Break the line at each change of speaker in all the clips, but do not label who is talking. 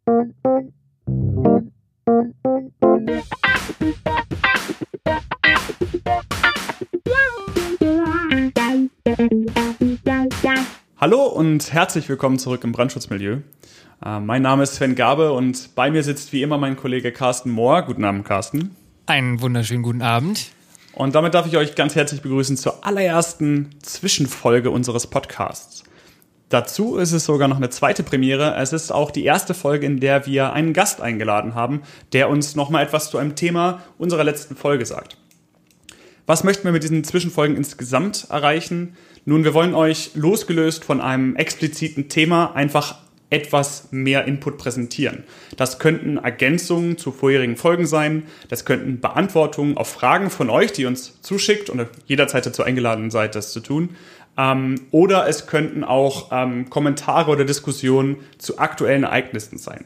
Hallo und herzlich willkommen zurück im Brandschutzmilieu. Mein Name ist Sven Gabe und bei mir sitzt wie immer mein Kollege Carsten Mohr. Guten Abend, Carsten.
Einen wunderschönen guten Abend.
Und damit darf ich euch ganz herzlich begrüßen zur allerersten Zwischenfolge unseres Podcasts. Dazu ist es sogar noch eine zweite Premiere. Es ist auch die erste Folge, in der wir einen Gast eingeladen haben, der uns nochmal etwas zu einem Thema unserer letzten Folge sagt. Was möchten wir mit diesen Zwischenfolgen insgesamt erreichen? Nun, wir wollen euch losgelöst von einem expliziten Thema einfach etwas mehr Input präsentieren. Das könnten Ergänzungen zu vorherigen Folgen sein, das könnten Beantwortungen auf Fragen von euch, die uns zuschickt und jederzeit dazu eingeladen seid, das zu tun. Oder es könnten auch Kommentare oder Diskussionen zu aktuellen Ereignissen sein.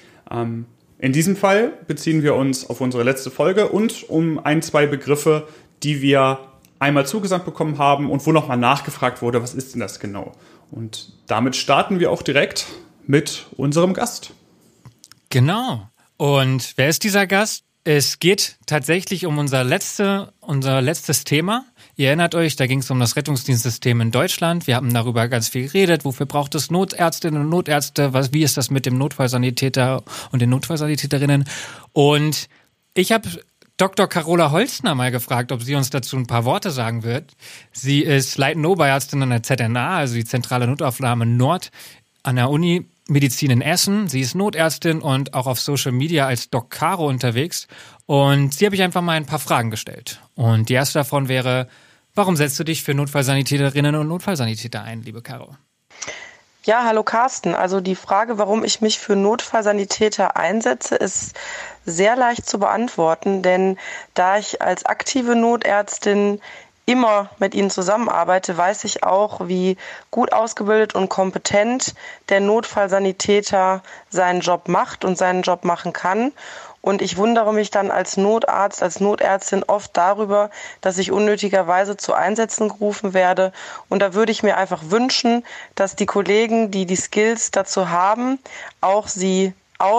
In diesem Fall beziehen wir uns auf unsere letzte Folge und um ein, zwei Begriffe, die wir einmal zugesandt bekommen haben und wo nochmal nachgefragt wurde, was ist denn das genau? Und damit starten wir auch direkt mit unserem Gast.
Genau. Und wer ist dieser Gast? Es geht tatsächlich um unser letztes Thema. Ihr erinnert euch, da ging es um das Rettungsdienstsystem in Deutschland. Wir haben darüber ganz viel geredet. Wofür braucht es Notärztinnen und Notärzte? Wie ist das mit dem Notfallsanitäter und den Notfallsanitäterinnen? Und ich habe Dr. Carola Holzner mal gefragt, ob sie uns dazu ein paar Worte sagen wird. Sie ist leitende Oberärztin an der ZNA, also die Zentrale Notaufnahme Nord an der Uni Medizin in Essen. Sie ist Notärztin und auch auf Social Media als Doc Caro unterwegs. Und sie habe ich einfach mal ein paar Fragen gestellt. Und die erste davon wäre, warum setzt du dich für Notfallsanitäterinnen und Notfallsanitäter ein, liebe Caro?
Ja, hallo Carsten. Also die Frage, warum ich mich für Notfallsanitäter einsetze, ist sehr leicht zu beantworten, denn da ich als aktive Notärztin immer mit ihnen zusammenarbeite, weiß ich auch, wie gut ausgebildet und kompetent der Notfallsanitäter seinen Job macht und seinen Job machen kann. Und ich wundere mich dann als Notarzt, als Notärztin oft darüber, dass ich unnötigerweise zu Einsätzen gerufen werde. Und da würde ich mir einfach wünschen, dass die Kollegen, die die Skills dazu haben, auch sie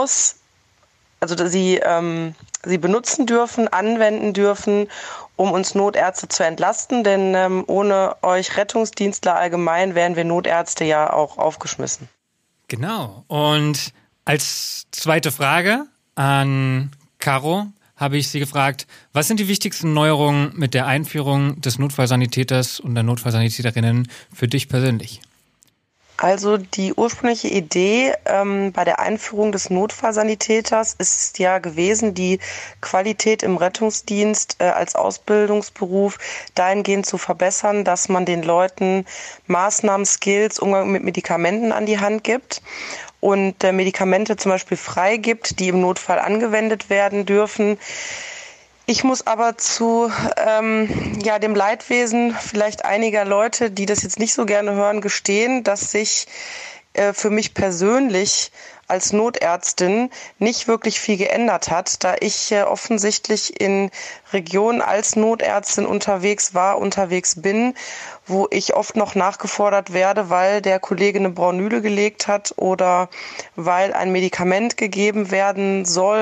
benutzen dürfen, anwenden dürfen, um uns Notärzte zu entlasten. Denn ohne euch Rettungsdienstler allgemein wären wir Notärzte ja auch aufgeschmissen.
Genau. Und als zweite Frage an Caro habe ich sie gefragt, was sind die wichtigsten Neuerungen mit der Einführung des Notfallsanitäters und der Notfallsanitäterinnen für dich persönlich?
Also die ursprüngliche Idee bei der Einführung des Notfallsanitäters ist ja gewesen, die Qualität im Rettungsdienst als Ausbildungsberuf dahingehend zu verbessern, dass man den Leuten Maßnahmen, Skills, Umgang mit Medikamenten an die Hand gibt und Medikamente zum Beispiel freigibt, die im Notfall angewendet werden dürfen. Ich muss aber zu dem Leidwesen vielleicht einiger Leute, die das jetzt nicht so gerne hören, gestehen, dass sich für mich persönlich als Notärztin nicht wirklich viel geändert hat, da ich offensichtlich in Regionen als Notärztin unterwegs bin, wo ich oft noch nachgefordert werde, weil der Kollege eine Braunüle gelegt hat oder weil ein Medikament gegeben werden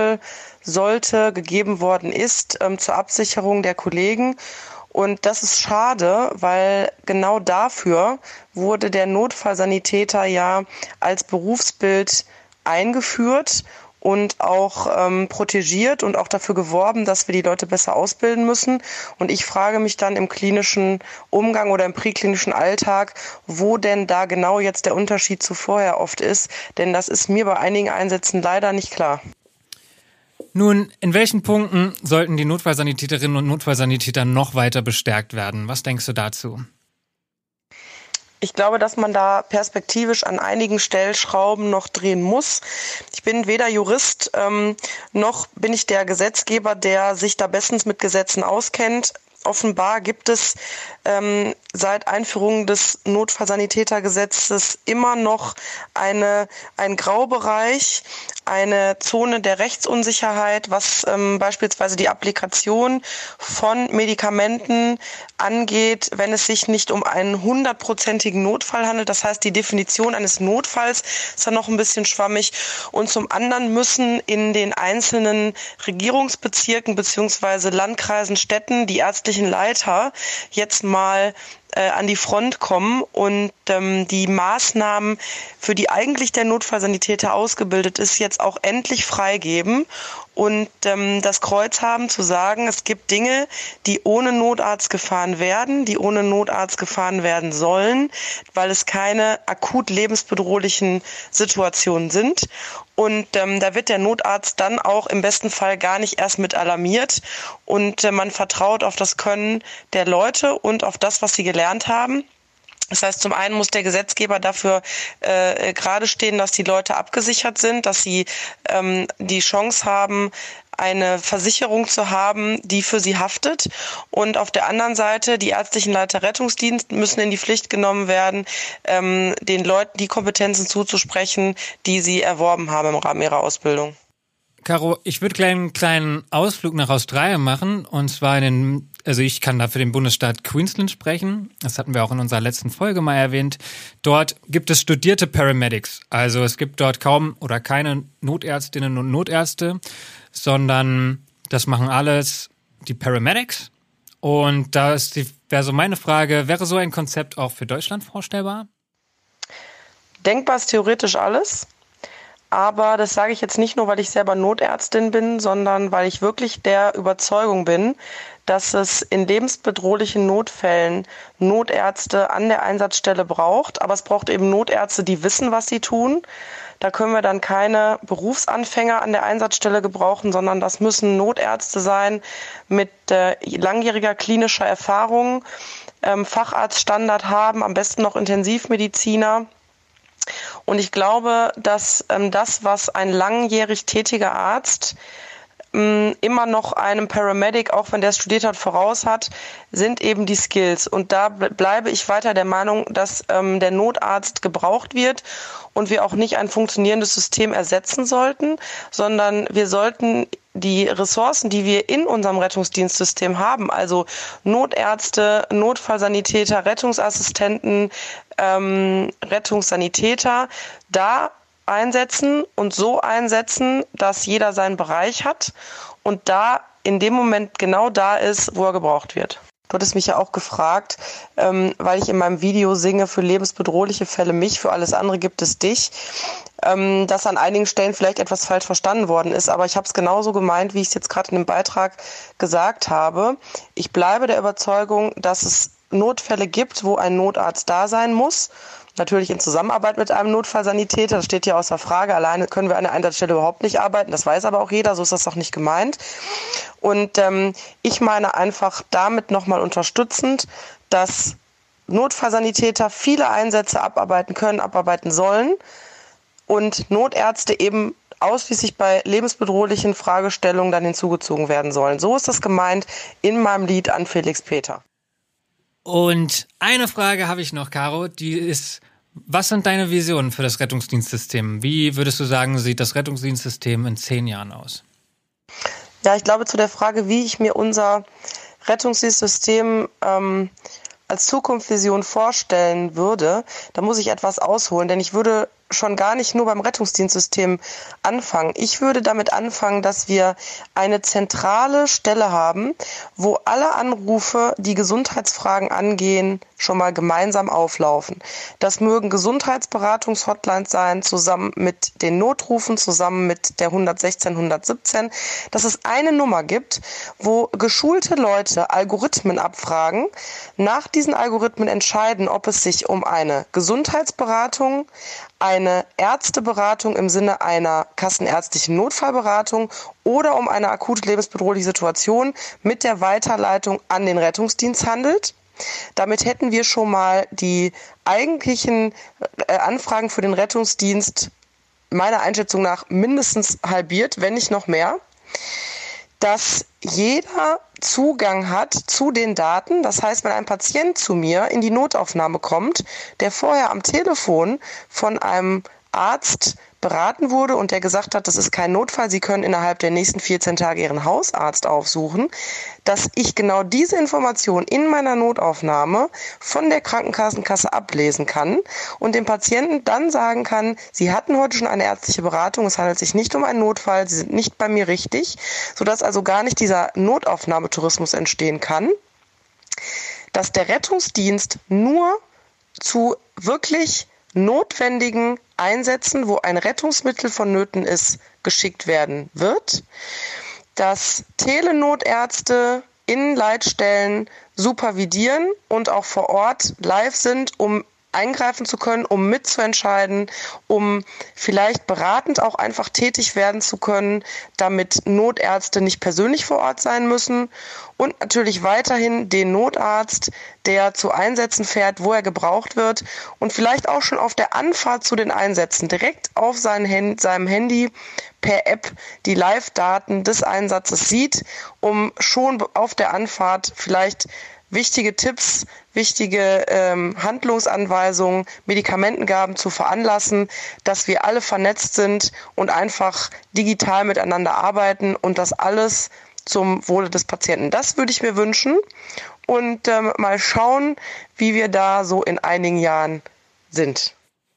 gegeben worden ist zur Absicherung der Kollegen. Und das ist schade, weil genau dafür wurde der Notfallsanitäter ja als Berufsbild eingeführt und auch protegiert und auch dafür geworben, dass wir die Leute besser ausbilden müssen. Und ich frage mich dann im klinischen Umgang oder im präklinischen Alltag, wo denn da genau jetzt der Unterschied zu vorher oft ist. Denn das ist mir bei einigen Einsätzen leider nicht klar.
Nun, in welchen Punkten sollten die Notfallsanitäterinnen und Notfallsanitäter noch weiter bestärkt werden? Was denkst du dazu?
Ich glaube, dass man da perspektivisch an einigen Stellschrauben noch drehen muss. Ich bin weder Jurist, noch bin ich der Gesetzgeber, der sich da bestens mit Gesetzen auskennt. Offenbar gibt es seit Einführung des Notfallsanitätergesetzes immer noch ein Graubereich, eine Zone der Rechtsunsicherheit, was beispielsweise die Applikation von Medikamenten angeht, wenn es sich nicht um einen 100-prozentigen Notfall handelt. Das heißt, die Definition eines Notfalls ist dann noch ein bisschen schwammig. Und zum anderen müssen in den einzelnen Regierungsbezirken bzw. Landkreisen, Städten die ärztlichen Leiter jetzt mal an die Front kommen und die Maßnahmen, für die eigentlich der Notfallsanitäter ausgebildet ist, jetzt auch endlich freigeben und das Kreuz haben zu sagen, es gibt Dinge, die ohne Notarzt gefahren werden, die ohne Notarzt gefahren werden sollen, weil es keine akut lebensbedrohlichen Situationen sind. Und da wird der Notarzt dann auch im besten Fall gar nicht erst mit alarmiert und man vertraut auf das Können der Leute und auf das, was sie gelernt haben. Das heißt, zum einen muss der Gesetzgeber dafür gerade stehen, dass die Leute abgesichert sind, dass sie die Chance haben, eine Versicherung zu haben, die für sie haftet. Und auf der anderen Seite, die ärztlichen Leiter Rettungsdienst müssen in die Pflicht genommen werden, den Leuten die Kompetenzen zuzusprechen, die sie erworben haben im Rahmen ihrer Ausbildung.
Caro, ich würde gleich einen kleinen Ausflug nach Australien machen, und zwar ich kann da für den Bundesstaat Queensland sprechen. Das hatten wir auch in unserer letzten Folge mal erwähnt. Dort gibt es studierte Paramedics. Also es gibt dort kaum oder keine Notärztinnen und Notärzte, sondern das machen alles die Paramedics. Und da wäre so meine Frage, wäre so ein Konzept auch für Deutschland vorstellbar?
Denkbar ist theoretisch alles. Aber das sage ich jetzt nicht nur, weil ich selber Notärztin bin, sondern weil ich wirklich der Überzeugung bin, dass es in lebensbedrohlichen Notfällen Notärzte an der Einsatzstelle braucht. Aber es braucht eben Notärzte, die wissen, was sie tun. Da können wir dann keine Berufsanfänger an der Einsatzstelle gebrauchen, sondern das müssen Notärzte sein mit langjähriger klinischer Erfahrung, Facharztstandard haben, am besten noch Intensivmediziner. Und ich glaube, dass das, was ein langjährig tätiger Arzt immer noch einem Paramedic, auch wenn der es studiert hat, voraus hat, sind eben die Skills. Und da bleibe ich weiter der Meinung, dass der Notarzt gebraucht wird und wir auch nicht ein funktionierendes System ersetzen sollten, sondern wir sollten die Ressourcen, die wir in unserem Rettungsdienstsystem haben, also Notärzte, Notfallsanitäter, Rettungsassistenten, Rettungssanitäter, da einsetzen und so einsetzen, dass jeder seinen Bereich hat und da in dem Moment genau da ist, wo er gebraucht wird. Du hattest mich ja auch gefragt, weil ich in meinem Video singe, für lebensbedrohliche Fälle mich, für alles andere gibt es dich, dass an einigen Stellen vielleicht etwas falsch verstanden worden ist, aber ich habe es genauso gemeint, wie ich es jetzt gerade in dem Beitrag gesagt habe. Ich bleibe der Überzeugung, dass es Notfälle gibt, wo ein Notarzt da sein muss. Natürlich in Zusammenarbeit mit einem Notfallsanitäter, das steht ja außer Frage. Alleine können wir an der Einsatzstelle überhaupt nicht arbeiten, das weiß aber auch jeder, so ist das auch nicht gemeint. Und ich meine einfach damit nochmal unterstützend, dass Notfallsanitäter viele Einsätze abarbeiten können, abarbeiten sollen und Notärzte eben ausschließlich bei lebensbedrohlichen Fragestellungen dann hinzugezogen werden sollen. So ist das gemeint in meinem Lied an Felix Peter.
Und eine Frage habe ich noch, Caro, die ist, was sind deine Visionen für das Rettungsdienstsystem? Wie würdest du sagen, sieht das Rettungsdienstsystem in 10 Jahren aus?
Ja, ich glaube, zu der Frage, wie ich mir unser Rettungsdienstsystem als Zukunftsvision vorstellen würde, da muss ich etwas ausholen, denn ich würde schon gar nicht nur beim Rettungsdienstsystem anfangen. Ich würde damit anfangen, dass wir eine zentrale Stelle haben, wo alle Anrufe, die Gesundheitsfragen angehen, schon mal gemeinsam auflaufen. Das mögen Gesundheitsberatungs-Hotlines sein, zusammen mit den Notrufen, zusammen mit der 116, 117, dass es eine Nummer gibt, wo geschulte Leute Algorithmen abfragen, nach diesen Algorithmen entscheiden, ob es sich um eine Gesundheitsberatung, eine Ärzteberatung im Sinne einer kassenärztlichen Notfallberatung oder um eine akute lebensbedrohliche Situation mit der Weiterleitung an den Rettungsdienst handelt. Damit hätten wir schon mal die eigentlichen Anfragen für den Rettungsdienst meiner Einschätzung nach mindestens halbiert, wenn nicht noch mehr. dass jeder Zugang hat zu den Daten. Das heißt, wenn ein Patient zu mir in die Notaufnahme kommt, der vorher am Telefon von einem Arzt beraten wurde und der gesagt hat, das ist kein Notfall, Sie können innerhalb der nächsten 14 Tage Ihren Hausarzt aufsuchen, dass ich genau diese Information in meiner Notaufnahme von der Krankenkassenkasse ablesen kann und dem Patienten dann sagen kann, Sie hatten heute schon eine ärztliche Beratung, es handelt sich nicht um einen Notfall, Sie sind nicht bei mir richtig, sodass also gar nicht dieser Notaufnahmetourismus entstehen kann, dass der Rettungsdienst nur zu wirklich notwendigen Einsätzen, wo ein Rettungsmittel vonnöten ist, geschickt werden wird, dass Telenotärzte in Leitstellen supervidieren und auch vor Ort live sind, um eingreifen zu können, um mitzuentscheiden, um vielleicht beratend auch einfach tätig werden zu können, damit Notärzte nicht persönlich vor Ort sein müssen und natürlich weiterhin den Notarzt, der zu Einsätzen fährt, wo er gebraucht wird und vielleicht auch schon auf der Anfahrt zu den Einsätzen direkt auf seinem Handy per App die Live-Daten des Einsatzes sieht, um schon auf der Anfahrt vielleicht wichtige Tipps, wichtige Handlungsanweisungen, Medikamentengaben zu veranlassen, dass wir alle vernetzt sind und einfach digital miteinander arbeiten und das alles zum Wohle des Patienten. Das würde ich mir wünschen und mal schauen, wie wir da so in einigen Jahren sind.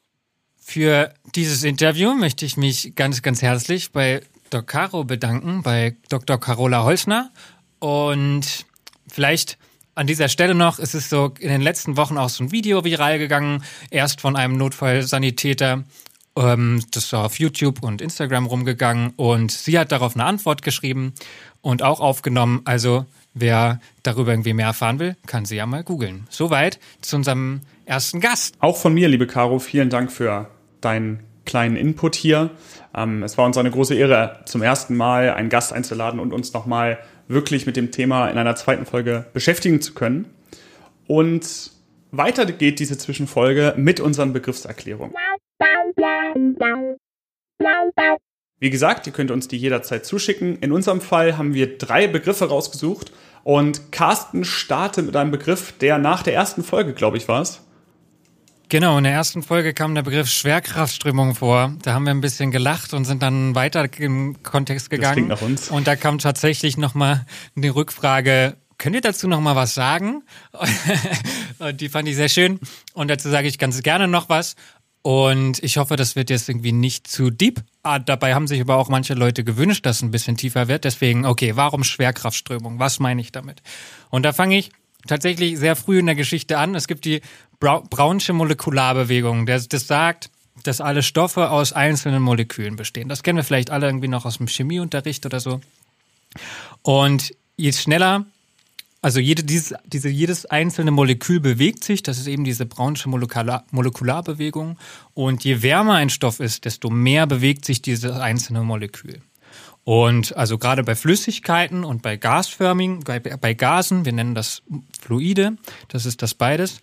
Für dieses Interview möchte ich mich ganz, ganz herzlich bei Dr. Caro bedanken, bei Dr. Carola Holzner und vielleicht an dieser Stelle noch, es ist so in den letzten Wochen auch so ein Video viral gegangen, erst von einem Notfallsanitäter, das ist auf YouTube und Instagram rumgegangen und sie hat darauf eine Antwort geschrieben und auch aufgenommen, also wer darüber irgendwie mehr erfahren will, kann sie ja mal googeln. Soweit zu unserem ersten Gast.
Auch von mir, liebe Caro, vielen Dank für deinen kleinen Input hier. Es war uns eine große Ehre, zum ersten Mal einen Gast einzuladen und uns nochmal wirklich mit dem Thema in einer zweiten Folge beschäftigen zu können. Und weiter geht diese Zwischenfolge mit unseren Begriffserklärungen. Wie gesagt, ihr könnt uns die jederzeit zuschicken. In unserem Fall haben wir 3 Begriffe rausgesucht und Carsten startet mit einem Begriff, der nach der ersten Folge, glaube ich, war es.
Genau, in der ersten Folge kam der Begriff Schwerkraftströmung vor. Da haben wir ein bisschen gelacht und sind dann weiter im Kontext gegangen.
Das klingt nach uns.
Und da kam tatsächlich nochmal eine Rückfrage, könnt ihr dazu nochmal was sagen? Und die fand ich sehr schön. Und dazu sage ich ganz gerne noch was. Und ich hoffe, das wird jetzt irgendwie nicht zu deep. Dabei haben sich aber auch manche Leute gewünscht, dass es ein bisschen tiefer wird. Deswegen, okay, warum Schwerkraftströmung? Was meine ich damit? Und da fange ich tatsächlich sehr früh in der Geschichte an. Es gibt die Brownsche Molekularbewegung. Das sagt, dass alle Stoffe aus einzelnen Molekülen bestehen. Das kennen wir vielleicht alle irgendwie noch aus dem Chemieunterricht oder so. Und je schneller, also jedes einzelne Molekül bewegt sich, das ist eben diese Brownsche Molekularbewegung. Und je wärmer ein Stoff ist, desto mehr bewegt sich dieses einzelne Molekül. Und also gerade bei Flüssigkeiten und bei gasförmigen, bei Gasen, wir nennen das Fluide, das ist das beides,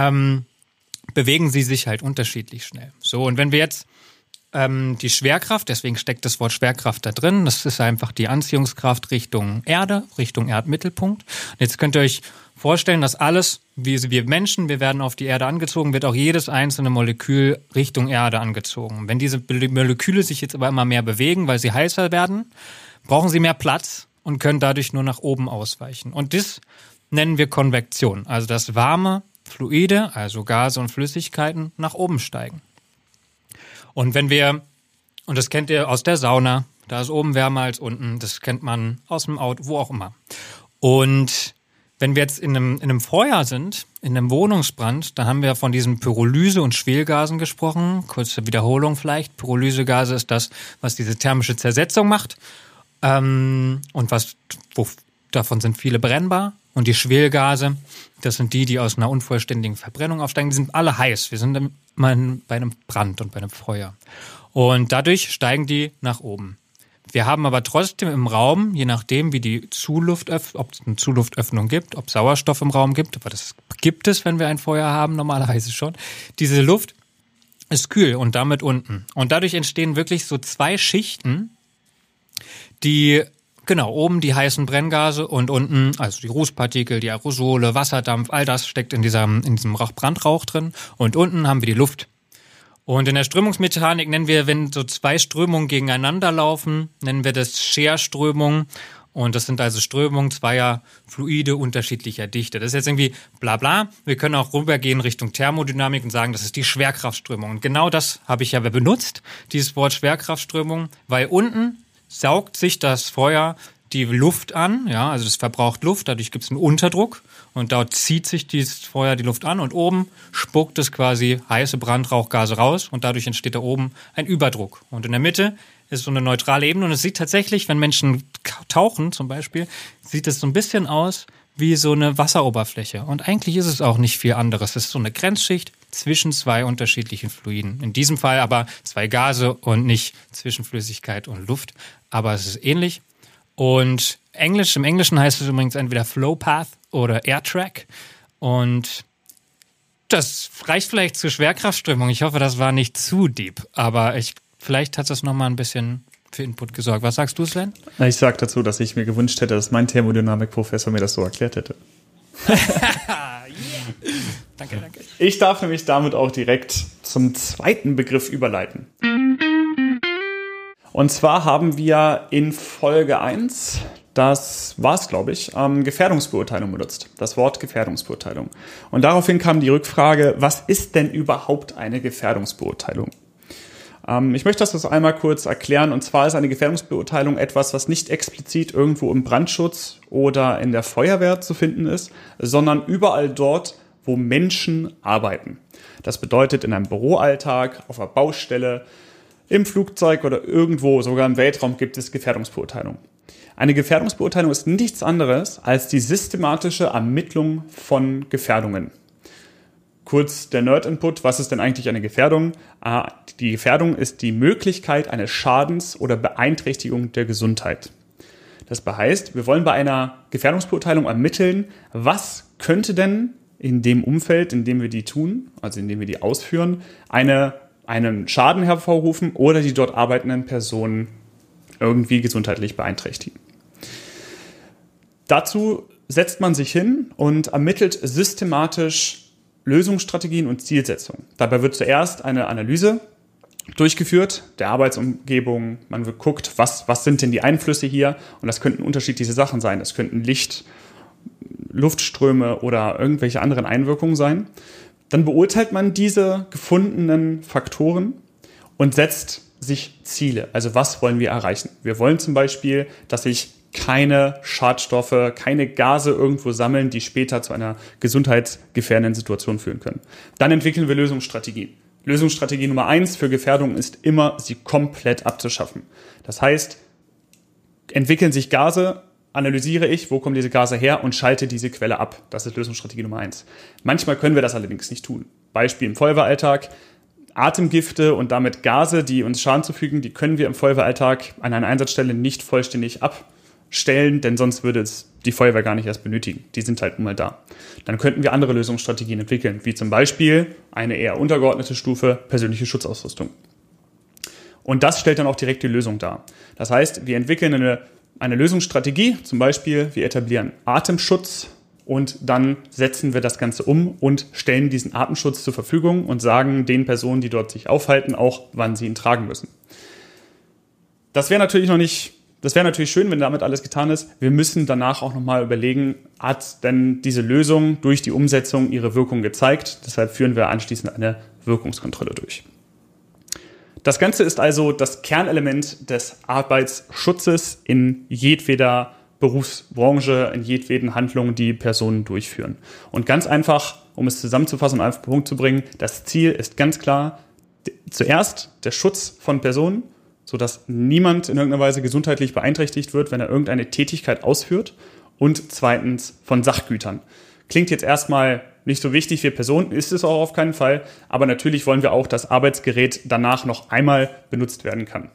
bewegen sie sich halt unterschiedlich schnell. So, und wenn wir jetzt die Schwerkraft, deswegen steckt das Wort Schwerkraft da drin, das ist einfach die Anziehungskraft Richtung Erde, Richtung Erdmittelpunkt. Und jetzt könnt ihr euch vorstellen, dass alles, wie wir Menschen, wir werden auf die Erde angezogen, wird auch jedes einzelne Molekül Richtung Erde angezogen. Wenn diese Moleküle sich jetzt aber immer mehr bewegen, weil sie heißer werden, brauchen sie mehr Platz und können dadurch nur nach oben ausweichen. Und das nennen wir Konvektion, also dass warme Fluide, also Gase und Flüssigkeiten, nach oben steigen. Und wenn wir, und das kennt ihr aus der Sauna, da ist oben wärmer als unten, das kennt man aus dem Auto, wo auch immer. Und wenn wir jetzt in einem Feuer sind, in einem Wohnungsbrand, dann haben wir von diesen Pyrolyse- und Schwelgasen gesprochen. Kurze Wiederholung vielleicht. Pyrolysegase ist das, was diese thermische Zersetzung macht. Und davon sind viele brennbar. Und die Schwelgase, das sind die aus einer unvollständigen Verbrennung aufsteigen. Die sind alle heiß. Wir sind bei einem Brand und bei einem Feuer. Und dadurch steigen die nach oben. Wir haben aber trotzdem im Raum, je nachdem, wie die ob es eine Zuluftöffnung gibt, ob Sauerstoff im Raum gibt, aber das gibt es, wenn wir ein Feuer haben, normalerweise schon. Diese Luft ist kühl und damit unten. Und dadurch entstehen wirklich so 2 Schichten, die Genau, oben die heißen Brenngase und unten, also die Rußpartikel, die Aerosole, Wasserdampf, all das steckt in diesem Brandrauch drin. Und unten haben wir die Luft. Und in der Strömungsmechanik nennen wir, wenn so zwei Strömungen gegeneinander laufen, nennen wir das Scherströmung. Und das sind also Strömungen zweier Fluide unterschiedlicher Dichte. Das ist jetzt irgendwie bla bla. Wir können auch rübergehen Richtung Thermodynamik und sagen, das ist die Schwerkraftströmung. Und genau das habe ich ja benutzt, dieses Wort Schwerkraftströmung, weil unten saugt sich das Feuer die Luft an, ja, also es verbraucht Luft, dadurch gibt es einen Unterdruck und dort zieht sich dieses Feuer die Luft an und oben spuckt es quasi heiße Brandrauchgase raus und dadurch entsteht da oben ein Überdruck. Und in der Mitte ist so eine neutrale Ebene und es sieht tatsächlich, wenn Menschen tauchen zum Beispiel, sieht es so ein bisschen aus wie so eine Wasseroberfläche. Und eigentlich ist es auch nicht viel anderes. Es ist so eine Grenzschicht zwischen zwei unterschiedlichen Fluiden. In diesem Fall aber zwei Gase und nicht zwischen Flüssigkeit und Luft. Aber es ist ähnlich. Und im Englischen heißt es übrigens entweder Flowpath oder Airtrack. Und das reicht vielleicht zur Schwerkraftströmung. Ich hoffe, das war nicht zu deep. Aber vielleicht hat das nochmal ein bisschen für Input gesorgt. Was sagst du, Sven?
Ich sage dazu, dass ich mir gewünscht hätte, dass mein Thermodynamikprofessor mir das so erklärt hätte.
Yeah. Danke.
Ich darf nämlich damit auch direkt zum zweiten Begriff überleiten. Und zwar haben wir in Folge 1, das war es, glaube ich, Gefährdungsbeurteilung benutzt. Das Wort Gefährdungsbeurteilung. Und daraufhin kam die Rückfrage, was ist denn überhaupt eine Gefährdungsbeurteilung? Ich möchte das einmal kurz erklären. Und zwar ist eine Gefährdungsbeurteilung etwas, was nicht explizit irgendwo im Brandschutz oder in der Feuerwehr zu finden ist, sondern überall dort, wo Menschen arbeiten. Das bedeutet in einem Büroalltag, auf einer Baustelle, im Flugzeug oder irgendwo, sogar im Weltraum, gibt es Gefährdungsbeurteilung. Eine Gefährdungsbeurteilung ist nichts anderes als die systematische Ermittlung von Gefährdungen. Kurz der Nerd-Input, was ist denn eigentlich eine Gefährdung? Die Gefährdung ist die Möglichkeit eines Schadens oder Beeinträchtigung der Gesundheit. Das heißt, wir wollen bei einer Gefährdungsbeurteilung ermitteln, was könnte denn in dem Umfeld, in dem wir die tun, also in dem wir die ausführen, einen Schaden hervorrufen oder die dort arbeitenden Personen irgendwie gesundheitlich beeinträchtigen. Dazu setzt man sich hin und ermittelt systematisch Lösungsstrategien und Zielsetzungen. Dabei wird zuerst eine Analyse durchgeführt der Arbeitsumgebung. Man guckt, was sind denn die Einflüsse hier? Und das könnten unterschiedliche Sachen sein. Das könnten Licht, Luftströme oder irgendwelche anderen Einwirkungen sein. Dann beurteilt man diese gefundenen Faktoren und setzt sich Ziele. Also was wollen wir erreichen? Wir wollen zum Beispiel, dass sich keine Schadstoffe, keine Gase irgendwo sammeln, die später zu einer gesundheitsgefährdenden Situation führen können. Dann entwickeln wir Lösungsstrategien. Lösungsstrategie Nummer 1 für Gefährdung ist immer, sie komplett abzuschaffen. Das heißt, entwickeln sich Gase, analysiere ich, wo kommen diese Gase her und schalte diese Quelle ab. Das ist Lösungsstrategie Nummer 1. Manchmal können wir das allerdings nicht tun. Beispiel im Feuerwehralltag. Atemgifte und damit Gase, die uns Schaden zufügen, die können wir im Feuerwehralltag an einer Einsatzstelle nicht vollständig abstellen, denn sonst würde es die Feuerwehr gar nicht erst benötigen. Die sind halt nun mal da. Dann könnten wir andere Lösungsstrategien entwickeln, wie zum Beispiel eine eher untergeordnete Stufe, persönliche Schutzausrüstung. Und das stellt dann auch direkt die Lösung dar. Das heißt, wir entwickeln eine Lösungsstrategie, zum Beispiel wir etablieren Atemschutz und dann setzen wir das Ganze um und stellen diesen Atemschutz zur Verfügung und sagen den Personen, die dort sich aufhalten, auch, wann sie ihn tragen müssen. Das wäre natürlich schön, wenn damit alles getan ist. Wir müssen danach auch nochmal überlegen, hat denn diese Lösung durch die Umsetzung ihre Wirkung gezeigt? Deshalb führen wir anschließend eine Wirkungskontrolle durch. Das Ganze ist also das Kernelement des Arbeitsschutzes in jedweder Berufsbranche, in jedweden Handlungen, die Personen durchführen. Und ganz einfach, um es zusammenzufassen und auf den Punkt zu bringen, das Ziel ist ganz klar, zuerst der Schutz von Personen, sodass niemand in irgendeiner Weise gesundheitlich beeinträchtigt wird, wenn er irgendeine Tätigkeit ausführt. Und zweitens von Sachgütern. Klingt jetzt erstmal nicht so wichtig für Personen, ist es auch auf keinen Fall. Aber natürlich wollen wir auch, dass Arbeitsgerät danach noch einmal benutzt werden kann.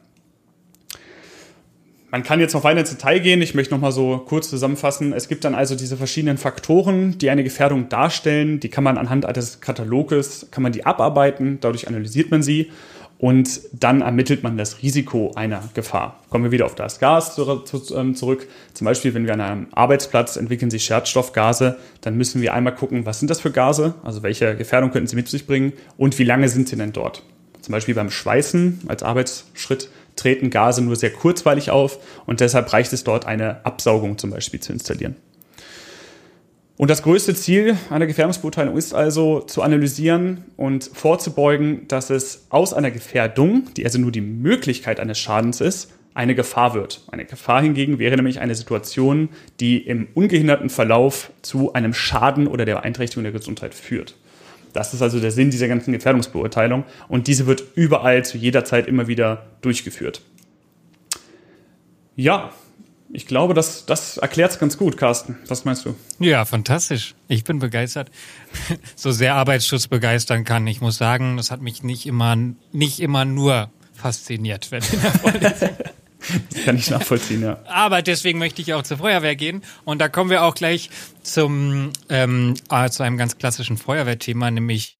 Man kann jetzt noch weiter ins Detail gehen. Ich möchte noch mal so kurz zusammenfassen. Es gibt dann also diese verschiedenen Faktoren, die eine Gefährdung darstellen. Die kann man anhand eines Kataloges, kann man die abarbeiten. Dadurch analysiert man sie. und dann ermittelt man das Risiko einer Gefahr. Kommen wir wieder auf das Gas zurück. Zum Beispiel, wenn wir an einem Arbeitsplatz entwickeln sich Schadstoffgase, dann müssen wir einmal gucken, was sind das für Gase, also welche Gefährdung könnten sie mit sich bringen und wie lange sind sie denn dort. Zum Beispiel beim Schweißen als Arbeitsschritt treten Gase nur sehr kurzweilig auf und deshalb reicht es dort, eine Absaugung zum Beispiel zu installieren. Und das größte Ziel einer Gefährdungsbeurteilung ist also zu analysieren und vorzubeugen, dass es aus einer Gefährdung, die also nur die Möglichkeit eines Schadens ist, eine Gefahr wird. Eine Gefahr hingegen wäre nämlich eine Situation, die im ungehinderten Verlauf zu einem Schaden oder der Beeinträchtigung der Gesundheit führt. Das ist also der Sinn dieser ganzen Gefährdungsbeurteilung und diese wird überall zu jeder Zeit immer wieder durchgeführt. Ja, ich glaube, das erklärt es ganz gut, Carsten. Was meinst du?
Ja, fantastisch. Ich bin begeistert. So sehr Arbeitsschutz begeistern kann. Ich muss sagen, das hat mich nicht immer nur fasziniert, wenn in der Vorlesung.
Das kann ich nachvollziehen, ja.
Aber deswegen möchte ich auch zur Feuerwehr gehen. Und da kommen wir auch gleich zu einem ganz klassischen Feuerwehrthema, nämlich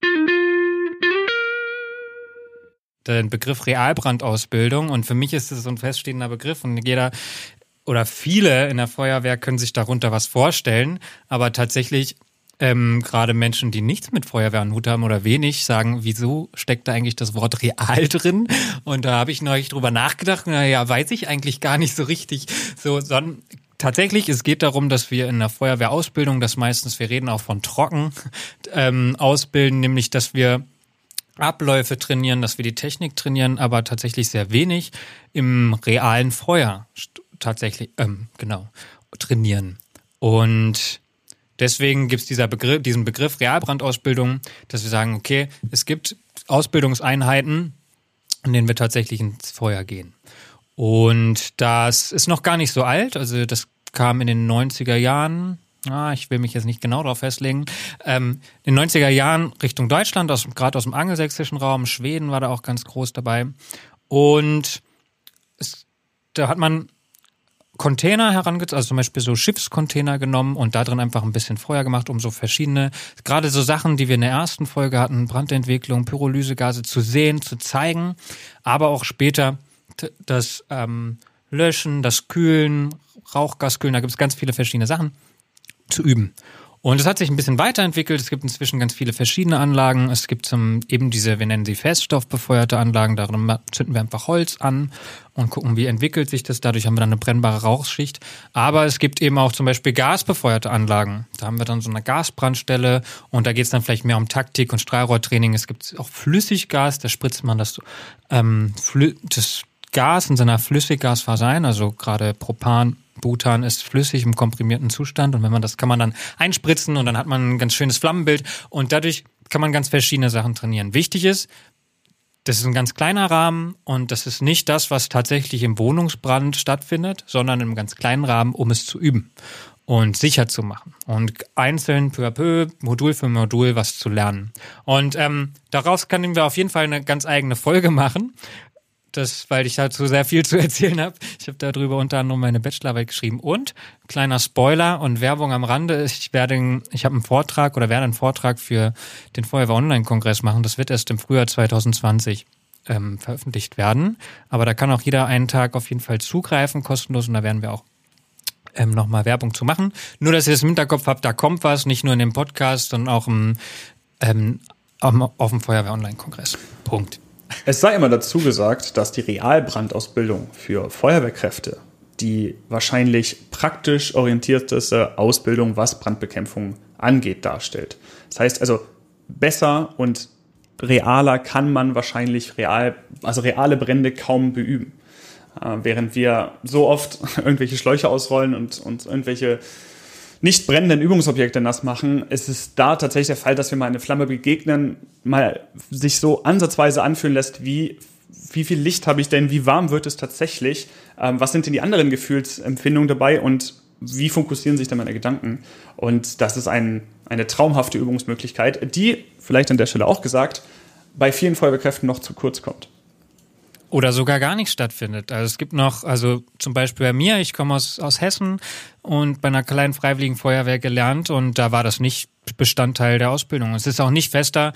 den Begriff Realbrandausbildung. Und für mich ist es so ein feststehender Begriff und jeder oder viele in der Feuerwehr können sich darunter was vorstellen. Aber tatsächlich gerade Menschen, die nichts mit Feuerwehr am Hut haben oder wenig, sagen, wieso steckt da eigentlich das Wort real drin? Und da habe ich neulich drüber nachgedacht, naja, weiß ich eigentlich gar nicht so richtig. Sondern tatsächlich, es geht darum, dass wir in der Feuerwehrausbildung, wir reden auch von trocken, ausbilden, nämlich, dass wir Abläufe trainieren, dass wir die Technik trainieren, aber tatsächlich sehr wenig im realen Feuer trainieren. Und deswegen gibt es diesen Begriff Realbrandausbildung, dass wir sagen, okay, es gibt Ausbildungseinheiten, in denen wir tatsächlich ins Feuer gehen. Und das ist noch gar nicht so alt, also das kam in den 90er Jahren, ich will mich jetzt nicht genau darauf festlegen, in den 90er Jahren Richtung Deutschland, gerade aus dem angelsächsischen Raum, Schweden war da auch ganz groß dabei. Und da hat man Container herangezogen, also zum Beispiel so Schiffscontainer genommen und da drin einfach ein bisschen Feuer gemacht, um so verschiedene, gerade so Sachen, die wir in der ersten Folge hatten, Brandentwicklung, Pyrolysegase zu sehen, zu zeigen, aber auch später das Löschen, das Kühlen, Rauchgaskühlen, da gibt es ganz viele verschiedene Sachen zu üben. Und es hat sich ein bisschen weiterentwickelt. Es gibt inzwischen ganz viele verschiedene Anlagen. Es gibt eben diese, wir nennen sie feststoffbefeuerte Anlagen. Darin zünden wir einfach Holz an und gucken, wie entwickelt sich das. Dadurch haben wir dann eine brennbare Rauchschicht. Aber es gibt eben auch zum Beispiel gasbefeuerte Anlagen. Da haben wir dann so eine Gasbrandstelle und da geht es dann vielleicht mehr um Taktik und Strahlrohrtraining. Es gibt auch Flüssiggas, da spritzt man das Gas in seiner Flüssiggasphase ein, also gerade Propan, Butan ist flüssig im komprimierten Zustand und das kann man dann einspritzen und dann hat man ein ganz schönes Flammenbild und dadurch kann man ganz verschiedene Sachen trainieren. Wichtig ist, das ist ein ganz kleiner Rahmen und das ist nicht das, was tatsächlich im Wohnungsbrand stattfindet, sondern im ganz kleinen Rahmen, um es zu üben und sicher zu machen und einzeln peu à peu, Modul für Modul was zu lernen. Und daraus können wir auf jeden Fall eine ganz eigene Folge machen. Weil ich dazu sehr viel zu erzählen habe. Ich habe darüber unter anderem meine Bachelorarbeit geschrieben. Und, kleiner Spoiler und Werbung am Rande, ich werde einen Vortrag für den Feuerwehr-Online-Kongress machen. Das wird erst im Frühjahr 2020 veröffentlicht werden. Aber da kann auch jeder einen Tag auf jeden Fall zugreifen, kostenlos. Und da werden wir auch nochmal Werbung zu machen. Nur, dass ihr es im Hinterkopf habt, da kommt was, nicht nur in dem Podcast, sondern auch auf dem Feuerwehr-Online-Kongress. Punkt.
Es sei immer dazu gesagt, dass die Realbrandausbildung für Feuerwehrkräfte die wahrscheinlich praktisch orientierteste Ausbildung, was Brandbekämpfung angeht, darstellt. Das heißt also, besser und realer kann man wahrscheinlich reale Brände kaum beüben. Während wir so oft irgendwelche Schläuche ausrollen und irgendwelche nicht brennenden Übungsobjekte nass machen, ist es da tatsächlich der Fall, dass wir mal eine Flamme begegnen, mal sich so ansatzweise anfühlen lässt, wie viel Licht habe ich denn, wie warm wird es tatsächlich, was sind denn die anderen Gefühlsempfindungen dabei und wie fokussieren sich dann meine Gedanken? Und das ist eine traumhafte Übungsmöglichkeit, die, vielleicht an der Stelle auch gesagt, bei vielen Feuerwehrkräften noch zu kurz kommt.
Oder sogar gar nicht stattfindet. Also es gibt noch, zum Beispiel bei mir, ich komme aus Hessen und bei einer kleinen freiwilligen Feuerwehr gelernt und da war das nicht Bestandteil der Ausbildung. Es ist auch nicht fester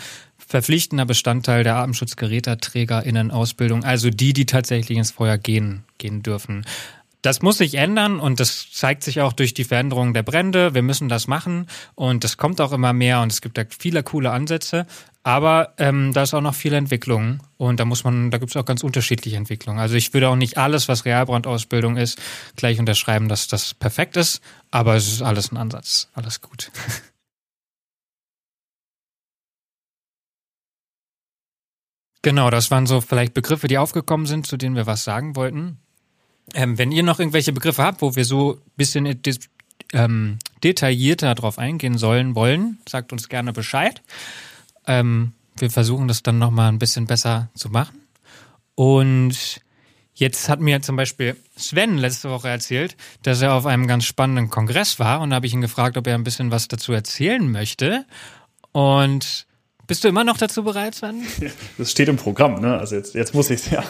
verpflichtender Bestandteil der Atemschutzgeräteträgerinnen-Ausbildung, also die tatsächlich ins Feuer gehen dürfen. Das muss sich ändern und das zeigt sich auch durch die Veränderung der Brände. Wir müssen das machen und das kommt auch immer mehr und es gibt da viele coole Ansätze. Aber da ist auch noch viel Entwicklung und da gibt es auch ganz unterschiedliche Entwicklungen. Also ich würde auch nicht alles, was Realbrandausbildung ist, gleich unterschreiben, dass das perfekt ist. Aber es ist alles ein Ansatz, alles gut. Genau, das waren so vielleicht Begriffe, die aufgekommen sind, zu denen wir was sagen wollten. Wenn ihr noch irgendwelche Begriffe habt, wo wir so ein bisschen detaillierter drauf eingehen wollen, sagt uns gerne Bescheid. Wir versuchen das dann nochmal ein bisschen besser zu machen. Und jetzt hat mir zum Beispiel Sven letzte Woche erzählt, dass er auf einem ganz spannenden Kongress war und da habe ich ihn gefragt, ob er ein bisschen was dazu erzählen möchte. Und bist du immer noch dazu bereit, Sven?
Das steht im Programm, ne? Also jetzt muss ich es ja.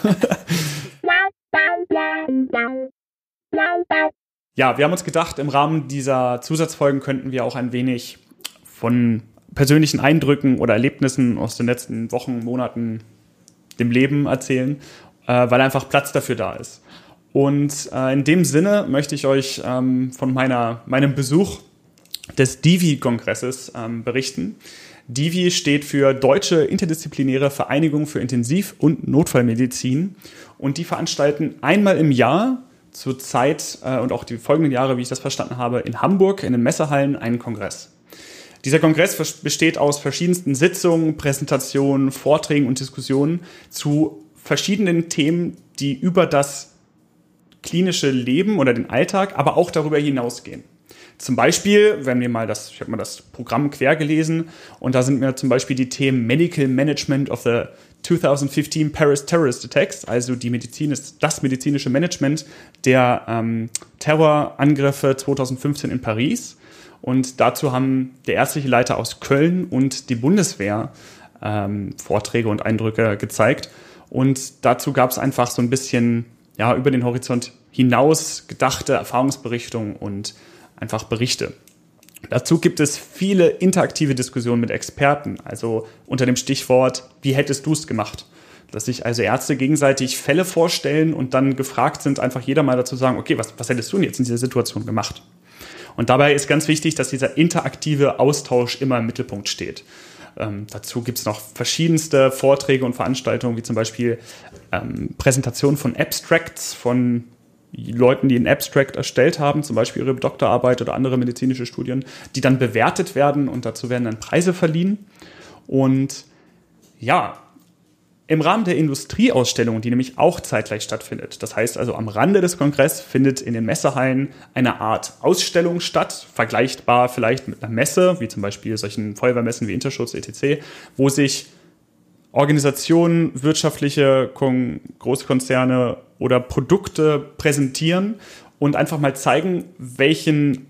Ja, wir haben uns gedacht, im Rahmen dieser Zusatzfolgen könnten wir auch ein wenig von persönlichen Eindrücken oder Erlebnissen aus den letzten Wochen, Monaten, dem Leben erzählen, weil einfach Platz dafür da ist. Und in dem Sinne möchte ich euch von meinem Besuch des DIVI-Kongresses berichten. DIVI steht für Deutsche Interdisziplinäre Vereinigung für Intensiv- und Notfallmedizin und die veranstalten einmal im Jahr zur Zeit und auch die folgenden Jahre, wie ich das verstanden habe, in Hamburg in den Messehallen einen Kongress. Dieser Kongress besteht aus verschiedensten Sitzungen, Präsentationen, Vorträgen und Diskussionen zu verschiedenen Themen, die über das klinische Leben oder den Alltag, aber auch darüber hinausgehen. Zum Beispiel, ich habe mal das Programm quer gelesen und da sind mir zum Beispiel die Themen Medical Management of the 2015 Paris Terrorist Attacks, also das medizinische Management der Terrorangriffe 2015 in Paris. Und dazu haben der ärztliche Leiter aus Köln und die Bundeswehr Vorträge und Eindrücke gezeigt. Und dazu gab es einfach so ein bisschen über den Horizont hinaus gedachte Erfahrungsberichtungen und einfach Berichte. Dazu gibt es viele interaktive Diskussionen mit Experten, also unter dem Stichwort, wie hättest du es gemacht? Dass sich also Ärzte gegenseitig Fälle vorstellen und dann gefragt sind, einfach jeder mal dazu sagen, okay, was hättest du denn jetzt in dieser Situation gemacht? Und dabei ist ganz wichtig, dass dieser interaktive Austausch immer im Mittelpunkt steht. Dazu gibt es noch verschiedenste Vorträge und Veranstaltungen, wie zum Beispiel Präsentationen von Abstracts von Leuten, die einen Abstract erstellt haben, zum Beispiel ihre Doktorarbeit oder andere medizinische Studien, die dann bewertet werden und dazu werden dann Preise verliehen. Und ja, im Rahmen der Industrieausstellung, die nämlich auch zeitgleich stattfindet, das heißt also am Rande des Kongresses findet in den Messehallen eine Art Ausstellung statt, vergleichbar vielleicht mit einer Messe, wie zum Beispiel solchen Feuerwehrmessen wie Interschutz, etc., wo sich Organisationen, wirtschaftliche Großkonzerne oder Produkte präsentieren und einfach mal zeigen, welchen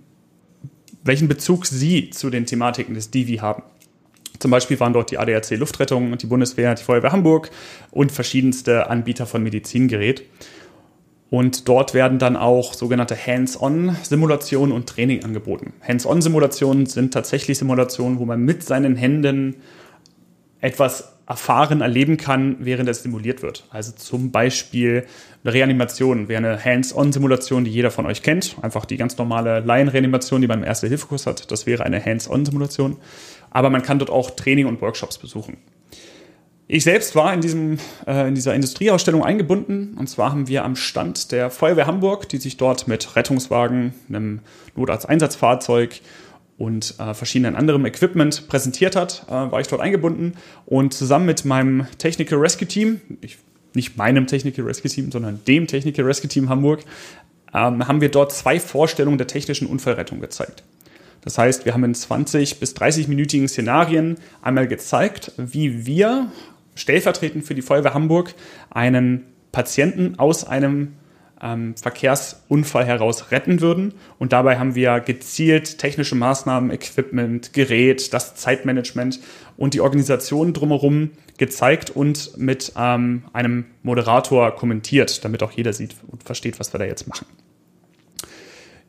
Bezug sie zu den Thematiken des DIVI haben. Zum Beispiel waren dort die ADAC Luftrettung, die Bundeswehr, die Feuerwehr Hamburg und verschiedenste Anbieter von Medizingerät. Und dort werden dann auch sogenannte Hands-on-Simulationen und Training angeboten. Hands-on-Simulationen sind tatsächlich Simulationen, wo man mit seinen Händen etwas erfahren, erleben kann, während es simuliert wird. Also zum Beispiel eine Reanimation wäre eine Hands-on-Simulation, die jeder von euch kennt. Einfach die ganz normale Laienreanimation, die man im Erste-Hilfe-Kurs hat. Das wäre eine Hands-on-Simulation. Aber man kann dort auch Training und Workshops besuchen. Ich selbst war in dieser Industrieausstellung eingebunden. Und zwar haben wir am Stand der Feuerwehr Hamburg, die sich dort mit Rettungswagen, einem Notarzteinsatzfahrzeug und verschiedenen anderem Equipment präsentiert hat, war ich dort eingebunden. Und zusammen mit meinem Technical Rescue Team, nicht meinem Technical Rescue Team, sondern dem Technical Rescue Team Hamburg, haben wir dort 2 Vorstellungen der technischen Unfallrettung gezeigt. Das heißt, wir haben in 20- bis 30-minütigen Szenarien einmal gezeigt, wie wir stellvertretend für die Feuerwehr Hamburg einen Patienten aus einem Verkehrsunfall heraus retten würden. Und dabei haben wir gezielt technische Maßnahmen, Equipment, Gerät, das Zeitmanagement und die Organisation drumherum gezeigt und mit einem Moderator kommentiert, damit auch jeder sieht und versteht, was wir da jetzt machen.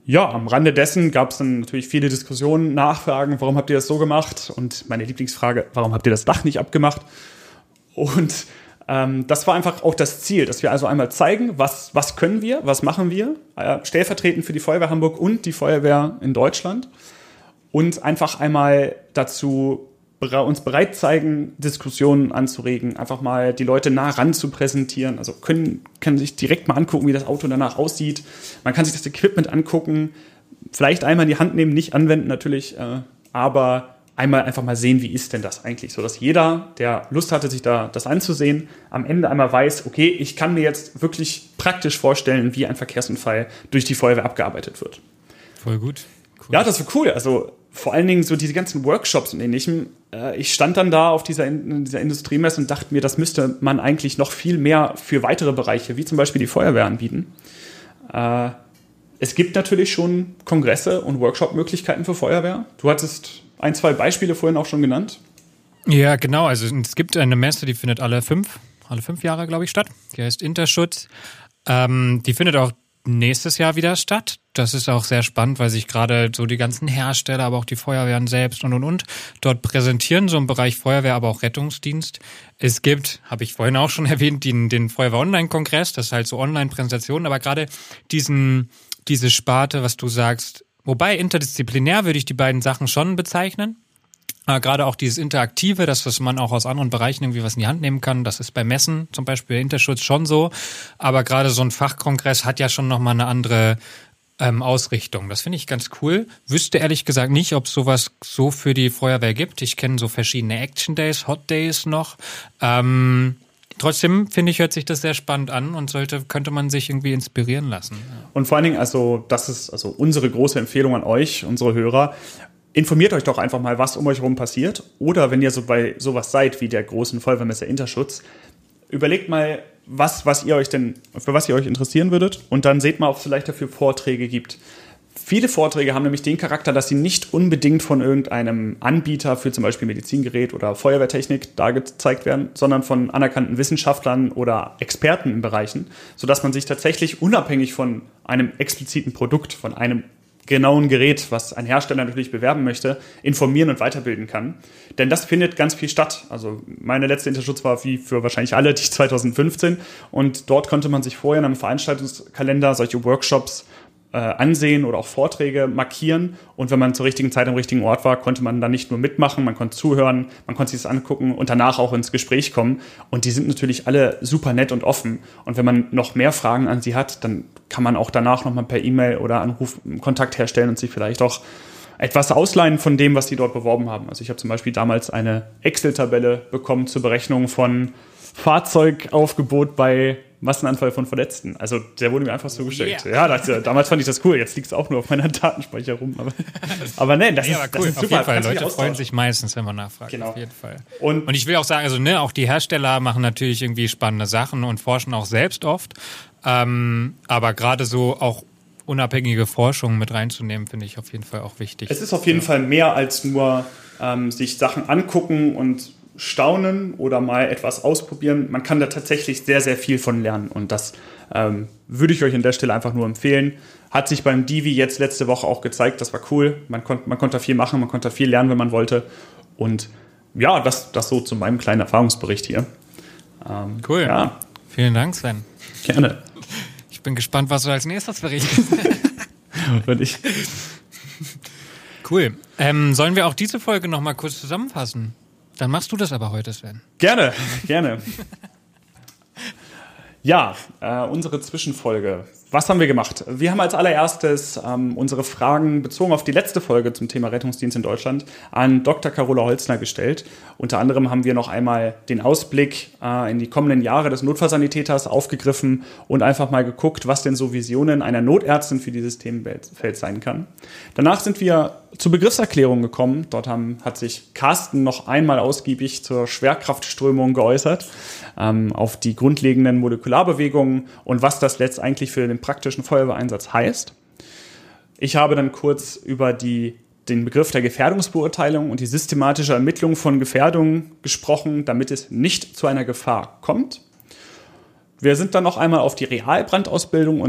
Ja, am Rande dessen gab es dann natürlich viele Diskussionen, Nachfragen, warum habt ihr das so gemacht? Und meine Lieblingsfrage, warum habt ihr das Dach nicht abgemacht? Und das war einfach auch das Ziel, dass wir also einmal zeigen, was können wir, was machen wir, stellvertretend für die Feuerwehr Hamburg und die Feuerwehr in Deutschland. Und einfach einmal dazu uns bereit zeigen, Diskussionen anzuregen, einfach mal die Leute nah ran zu präsentieren. Also können sich direkt mal angucken, wie das Auto danach aussieht. Man kann sich das Equipment angucken, vielleicht einmal in die Hand nehmen, nicht anwenden natürlich, aber einmal einfach mal sehen, wie ist denn das eigentlich? So dass jeder, der Lust hatte, sich da das anzusehen, am Ende einmal weiß, okay, ich kann mir jetzt wirklich praktisch vorstellen, wie ein Verkehrsunfall durch die Feuerwehr abgearbeitet wird.
Voll gut. Cool.
Ja, das war cool. Also vor allen Dingen so diese ganzen Workshops und Ähnlichem. Ich stand dann da auf dieser Industriemesse und dachte mir, das müsste man eigentlich noch viel mehr für weitere Bereiche, wie zum Beispiel die Feuerwehr, anbieten. Es gibt natürlich schon Kongresse und Workshop-Möglichkeiten für Feuerwehr. Du hattest 1-2 Beispiele vorhin auch schon genannt.
Ja, genau. Also es gibt eine Messe, die findet alle fünf Jahre, glaube ich, statt. Die heißt Interschutz. Die findet auch nächstes Jahr wieder statt. Das ist auch sehr spannend, weil sich gerade so die ganzen Hersteller, aber auch die Feuerwehren selbst und dort präsentieren, so im Bereich Feuerwehr, aber auch Rettungsdienst. Es gibt, habe ich vorhin auch schon erwähnt, den Feuerwehr-Online-Kongress, das ist halt so Online-Präsentationen, aber gerade diese Sparte, was du sagst, wobei interdisziplinär würde ich die beiden Sachen schon bezeichnen. Gerade auch dieses Interaktive, das, was man auch aus anderen Bereichen irgendwie was in die Hand nehmen kann, das ist bei Messen, zum Beispiel Interschutz, schon so. Aber gerade so ein Fachkongress hat ja schon nochmal eine andere Ausrichtung. Das finde ich ganz cool. Wüsste ehrlich gesagt nicht, ob es sowas so für die Feuerwehr gibt. Ich kenne so verschiedene Action Days, Hot Days noch. Trotzdem, finde ich, hört sich das sehr spannend an und könnte man sich irgendwie inspirieren lassen.
Und vor allen Dingen, also das ist also unsere große Empfehlung an euch, unsere Hörer. Informiert euch doch einfach mal, was um euch herum passiert. Oder wenn ihr so bei sowas seid wie der großen Feuerwehrmesse Interschutz, überlegt mal, für was ihr euch interessieren würdet. Und dann seht mal, ob es vielleicht dafür Vorträge gibt. Viele Vorträge haben nämlich den Charakter, dass sie nicht unbedingt von irgendeinem Anbieter für zum Beispiel Medizingerät oder Feuerwehrtechnik da gezeigt werden, sondern von anerkannten Wissenschaftlern oder Experten in Bereichen, sodass man sich tatsächlich unabhängig von einem expliziten Produkt, von einem genauen Gerät, was ein Hersteller natürlich bewerben möchte, informieren und weiterbilden kann. Denn das findet ganz viel statt. Also meine letzte Interschutz war wie für wahrscheinlich alle, die 2015. Und dort konnte man sich vorher in einem Veranstaltungskalender solche Workshops ansehen oder auch Vorträge markieren. Und wenn man zur richtigen Zeit am richtigen Ort war, konnte man dann nicht nur mitmachen, man konnte zuhören, man konnte sich das angucken und danach auch ins Gespräch kommen. Und die sind natürlich alle super nett und offen. Und wenn man noch mehr Fragen an sie hat, dann kann man auch danach nochmal per E-Mail oder Anruf Kontakt herstellen und sich vielleicht auch etwas ausleihen von dem, was die dort beworben haben. Also ich habe zum Beispiel damals eine Excel-Tabelle bekommen zur Berechnung von Fahrzeugaufgebot bei Massenanfall von Verletzten. Also der wurde mir einfach so gestellt. Yeah. Ja, damals fand ich das cool. Jetzt liegt es auch nur auf meiner Datenspeicher rum. Aber nein, das ist
cool.
Das ist
auf
super.
Jeden Fall. Leute freuen sich meistens, wenn man nachfragt.
Genau.
Auf jeden Fall. Und ich will auch sagen, also auch die Hersteller machen natürlich irgendwie spannende Sachen und forschen auch selbst oft. Aber gerade so auch unabhängige Forschung mit reinzunehmen, finde ich auf jeden Fall auch wichtig.
Es ist auf jeden Fall mehr als nur sich Sachen angucken und staunen oder mal etwas ausprobieren. Man kann da tatsächlich sehr, sehr viel von lernen und das würde ich euch an der Stelle einfach nur empfehlen. Hat sich beim Divi jetzt letzte Woche auch gezeigt, das war cool. Man konnte da viel machen, man konnte da viel lernen, wenn man wollte und ja, das so zu meinem kleinen Erfahrungsbericht hier.
Cool.
Ja.
Vielen Dank, Sven.
Gerne.
Ich bin gespannt, was du als nächstes berichtest.
Und ich.
Cool. Sollen wir auch diese Folge noch mal kurz zusammenfassen? Dann machst du das aber heute, Sven.
Gerne. Ja, unsere Zwischenfolge. Was haben wir gemacht? Wir haben als allererstes unsere Fragen bezogen auf die letzte Folge zum Thema Rettungsdienst in Deutschland an Dr. Carola Holzner gestellt. Unter anderem haben wir noch einmal den Ausblick in die kommenden Jahre des Notfallsanitäters aufgegriffen und einfach mal geguckt, was denn so Visionen einer Notärztin für dieses Themenfeld sein kann. Danach sind wir zur Begriffserklärung gekommen. Dort hat sich Carsten noch einmal ausgiebig zur Schwerkraftströmung geäußert, auf die grundlegenden Molekularbewegungen und was das letztendlich für den praktischen Feuerwehreinsatz heißt. Ich habe dann kurz über den Begriff der Gefährdungsbeurteilung und die systematische Ermittlung von Gefährdungen gesprochen, damit es nicht zu einer Gefahr kommt. Wir sind dann noch einmal auf die Realbrandausbildung und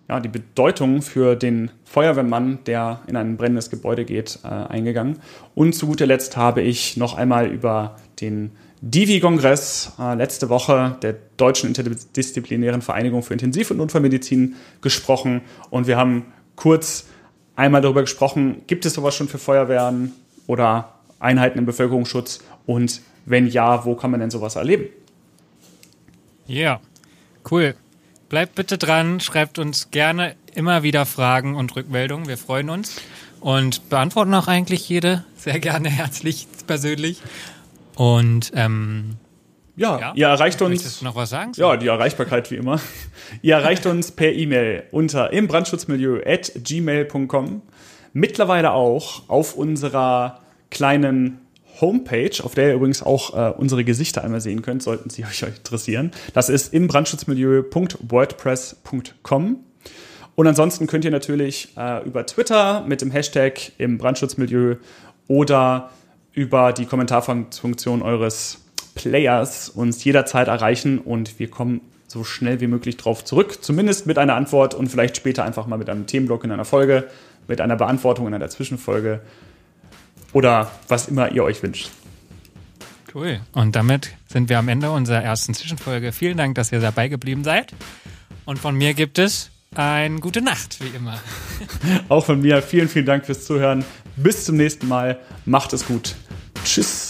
die Bedeutung für den Feuerwehrmann, der in ein brennendes Gebäude geht, eingegangen. Und zu guter Letzt habe ich noch einmal über den Divi-Kongress letzte Woche der Deutschen Interdisziplinären Vereinigung für Intensiv- und Notfallmedizin gesprochen. Und wir haben kurz einmal darüber gesprochen, gibt es sowas schon für Feuerwehren oder Einheiten im Bevölkerungsschutz? Und wenn ja, wo kann man denn sowas erleben?
Ja, cool. Bleibt bitte dran, schreibt uns gerne immer wieder Fragen und Rückmeldungen. Wir freuen uns und beantworten auch eigentlich jede sehr gerne herzlich, persönlich. Und
ihr erreicht uns.
Möchtest du noch was sagen?
Ja, die Erreichbarkeit wie immer. Ihr erreicht uns per E-Mail unter imbrandschutzmilieu@gmail.com. Mittlerweile auch auf unserer kleinen Homepage, auf der ihr übrigens auch unsere Gesichter einmal sehen könnt, sollten sie euch interessieren. Das ist imbrandschutzmilieu.wordpress.com. Und ansonsten könnt ihr natürlich über Twitter mit dem Hashtag im Brandschutzmilieu oder über die Kommentarfunktion eures Players uns jederzeit erreichen und wir kommen so schnell wie möglich drauf zurück. Zumindest mit einer Antwort und vielleicht später einfach mal mit einem Themenblock in einer Folge, mit einer Beantwortung in einer Zwischenfolge. Oder was immer ihr euch wünscht.
Cool. Und damit sind wir am Ende unserer ersten Zwischenfolge. Vielen Dank, dass ihr dabei geblieben seid. Und von mir gibt es eine gute Nacht, wie immer.
Auch von mir. Vielen, vielen Dank fürs Zuhören. Bis zum nächsten Mal. Macht es gut. Tschüss.